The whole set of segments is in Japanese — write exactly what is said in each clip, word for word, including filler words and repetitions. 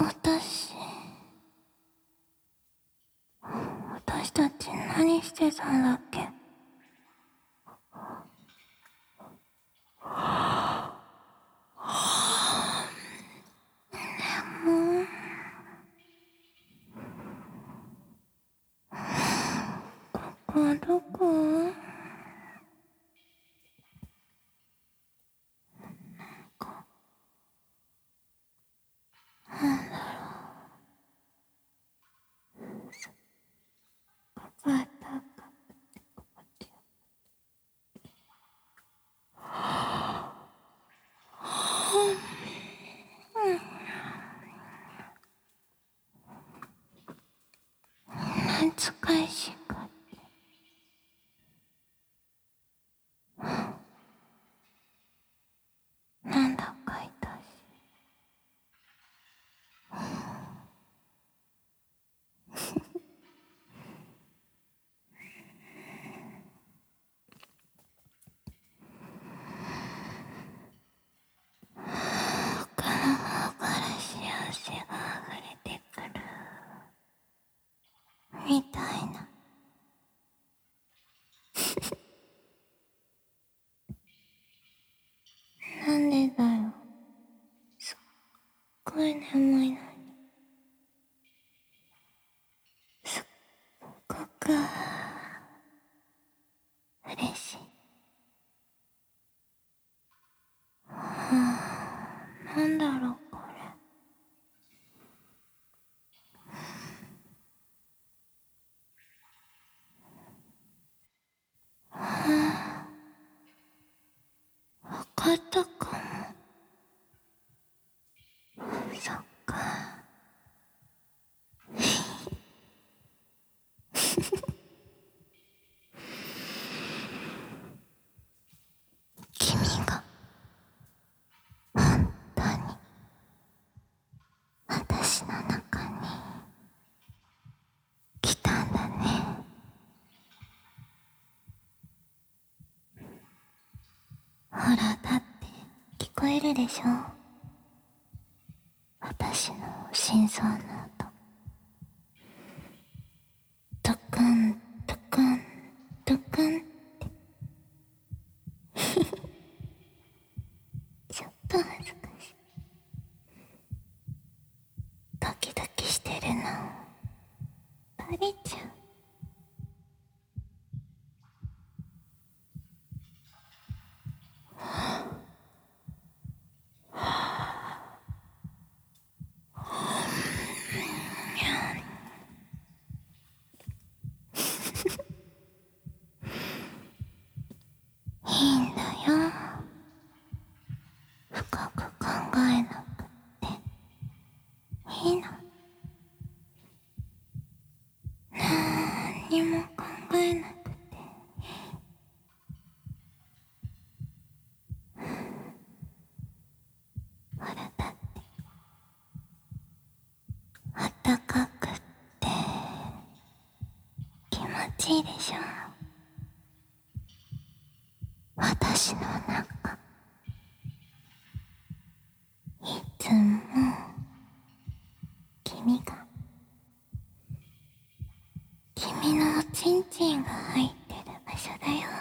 私、私たち何してたんだっけ？ここはどこ？なんか、なんだろう。ここは高くて心地よい。懐かしかった。なんだかいたし。奥の方から幸せが溢れてくるみたいな。なんでだよ。すっごい眠いのに。すっごく嬉しい。はあ、なんだろうこれ。はあ、わかったかも。そっか。君が本当に私の中に来たんだね。ほら、だって聞こえるでしょ？私の心臓の音。ドクンドクンドクンって。ちょっと恥ずかしい。ドキドキしてるのバレちゃう。いいんだよ。深く考えなくっていいの。なんにも考えなくてほら、だってあったかくって気持ちいいでしょ。私の中いつも君が君のおちんちんが入ってる場所だよ。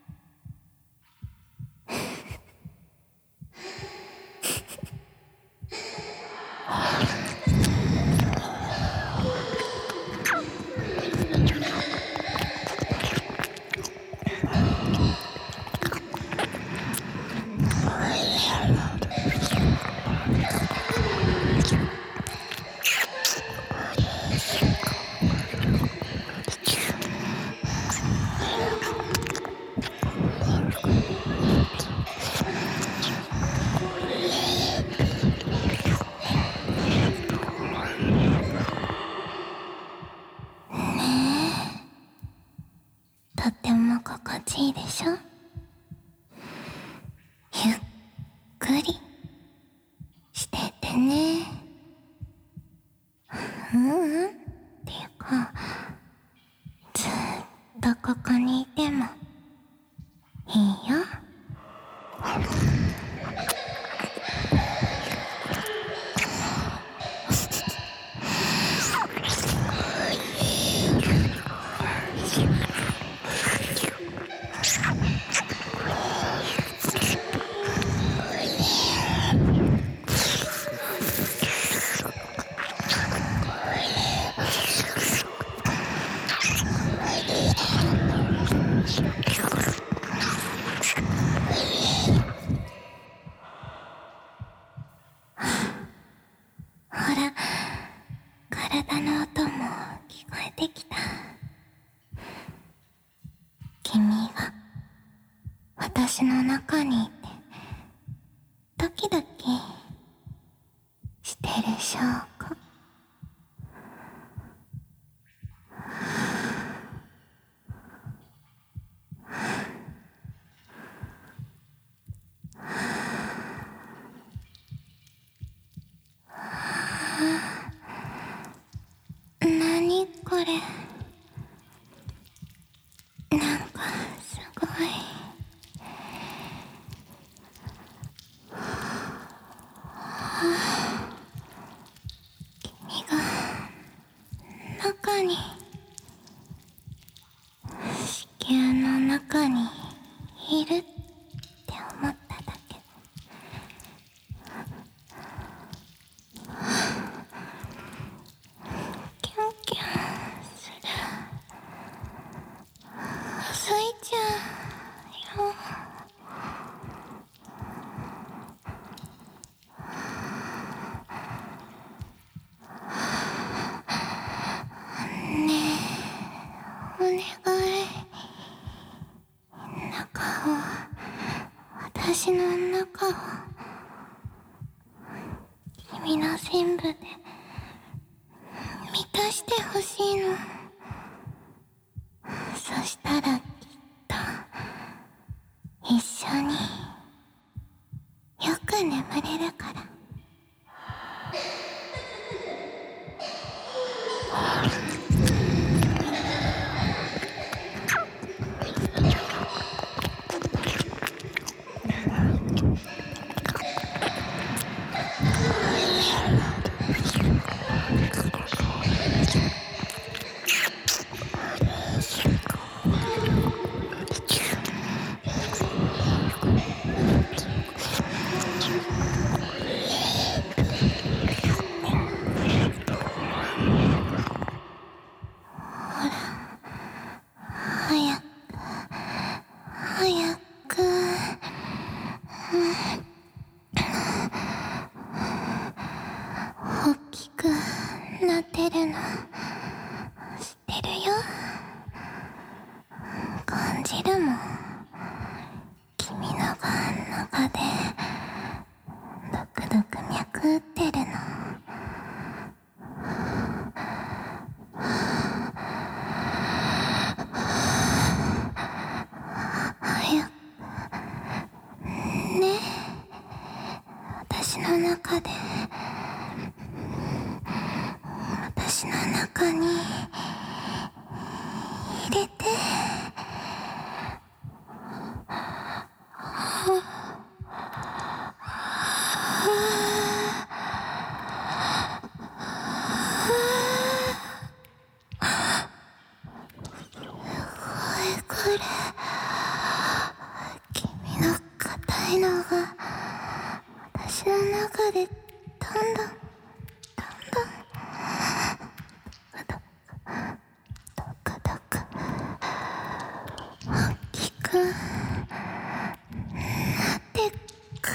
とっても心地いいでしょ。ゆっくりしててね。ううんっていうか、ずっとここにいてもいいよ。 体の音も聞こえてきた。君が私の中にいてドキドキしてる証拠。何これ、なんかすごい。君が中に、子宮の中にいるって思っただけ。キュンキュンする。遅いじゃんよ。ねえ、お願い。中を、私の中を、君の全部で満たしてほしいの。そしたらきっと一緒によく眠れるから。早く早く、大きくなってるの知ってるよ。感じるもん、君のが中でドクドク脈打ってるの。早くね、私の中で、私の中に入れて。これ、君の硬いのが私の中でどんどんどんどんドクドク大きくなってく。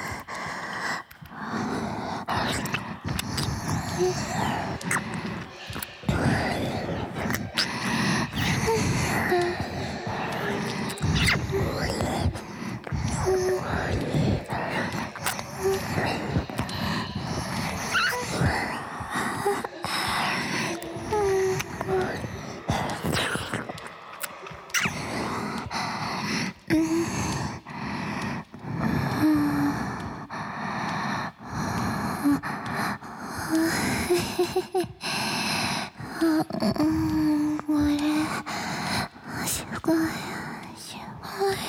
うん、これすごいすごい、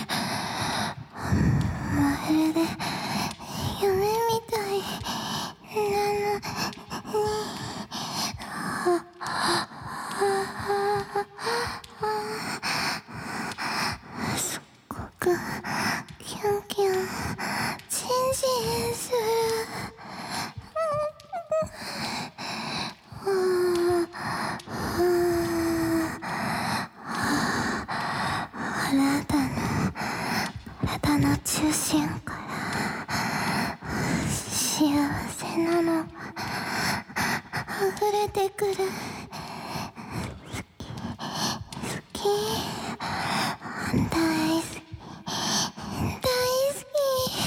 まるで夢みたいなのに。すっごくキュンキュンチンチンする。あなたのれてくる。好き好き、大好き大好き。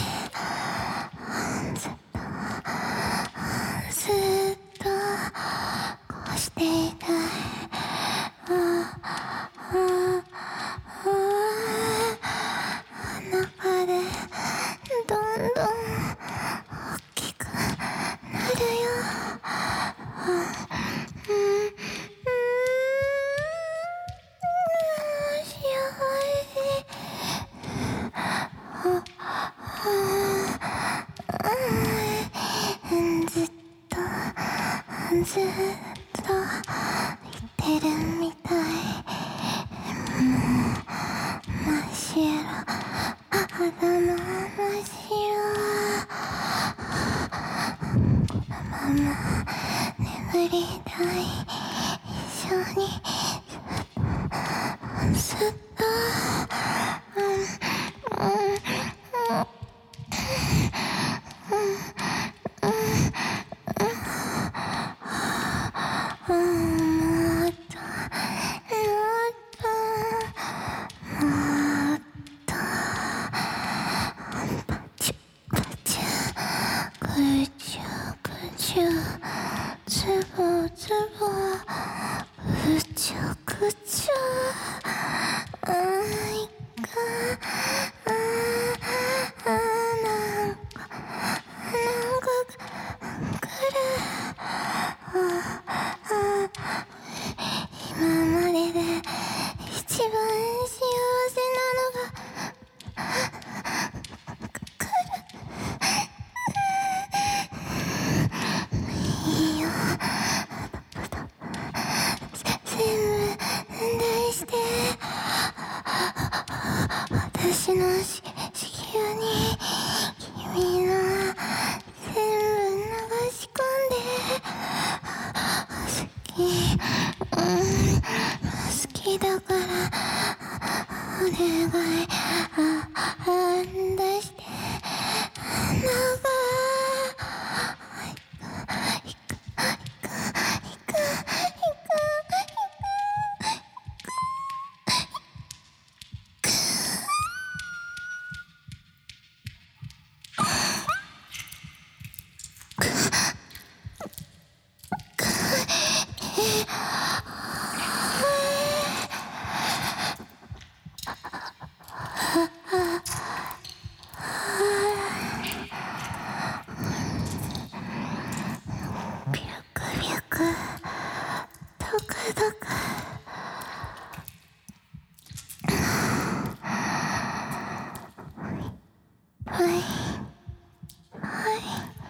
ずっとずっとこうしていたい。あああ中でどんどん大きくなるよ。うんうん幸せ。ずっとずっと言ってるみたい。真っ白、肌も真っ白。このまま眠りたい。一緒にずっとうんうんうんもっともっともっとパチュパチュぐちゅぐちゅつぼつぼぐちゅぐちゅあいかああなんかなんか来る。ああ今までで一番幸せなのが来る。いいよ、全部出して私のし子宮に君の全部流し込んで。好き、うん、好きだからお願い、あ、あん出して長い行く行く行く行くビュクビュクドクドク。はいはい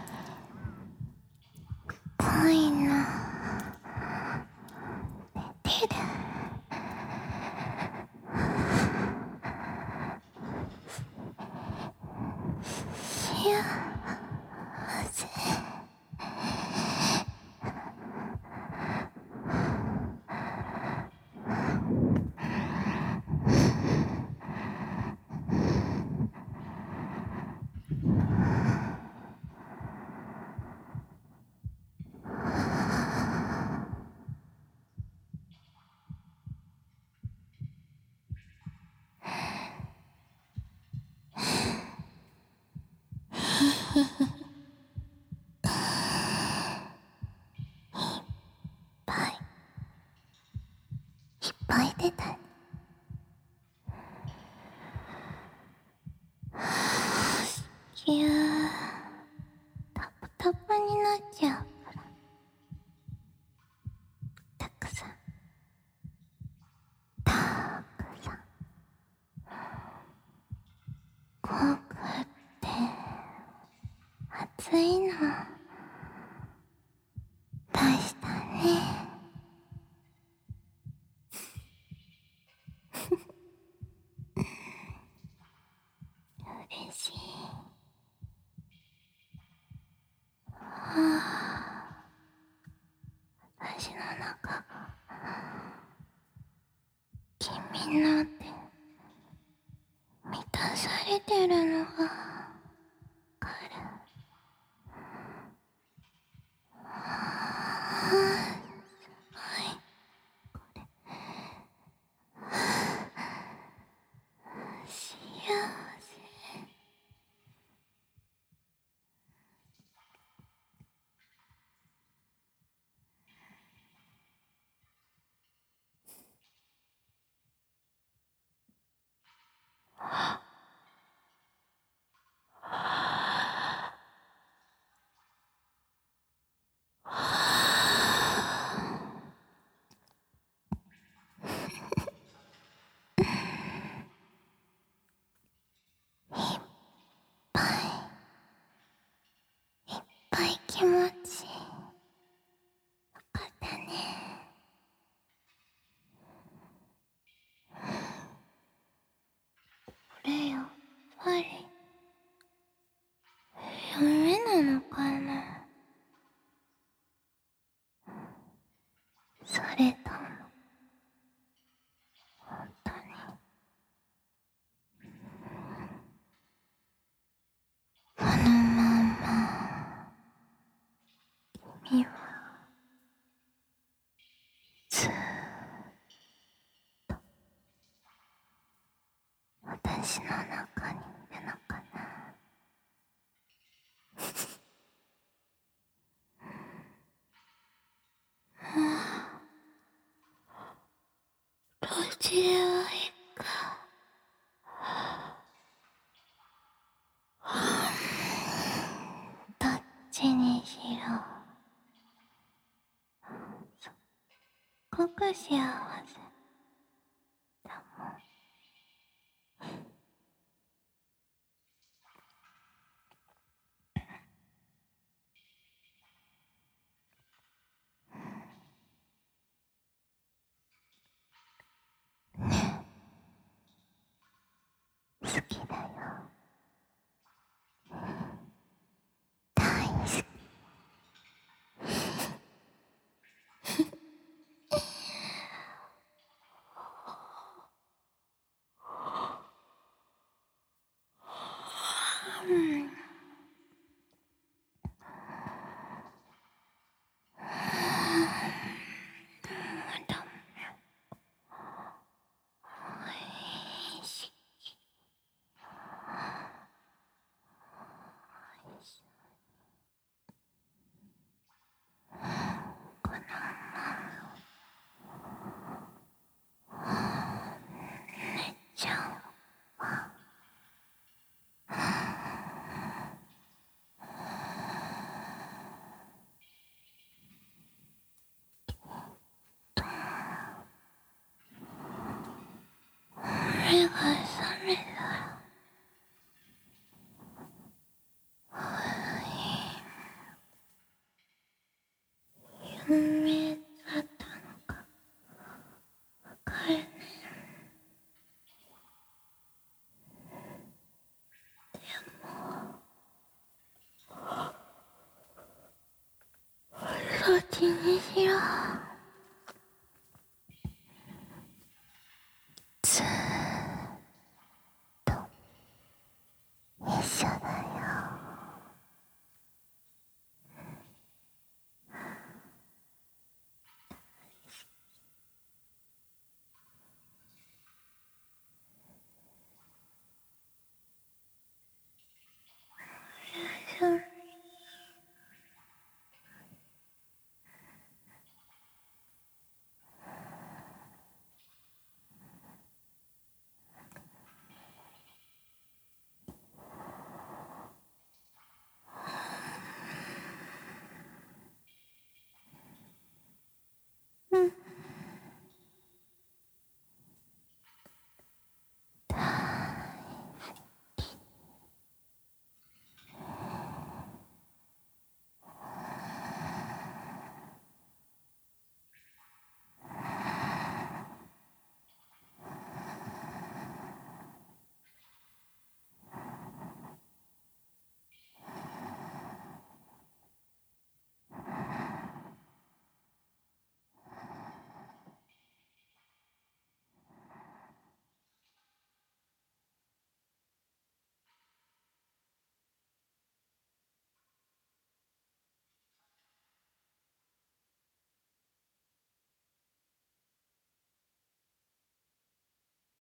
ぽいの寝てる。幸せ。いっぱい出た。ぎゅータプタプになっちゃうからたくさんたくさん濃くって熱いの出したね。嬉しい。はあ、私の中が君のって満たされてるのがわかる。はあれたの。本当に。このまま君はずーっと私の中にいるのかな。どっちでもいいか。どっちにしろすっごく幸せだもん。好きだよ。大好き。うんおいしい。この寝ちゃうわ。目が覚めたら夢だったのかわからない。どっちにしろ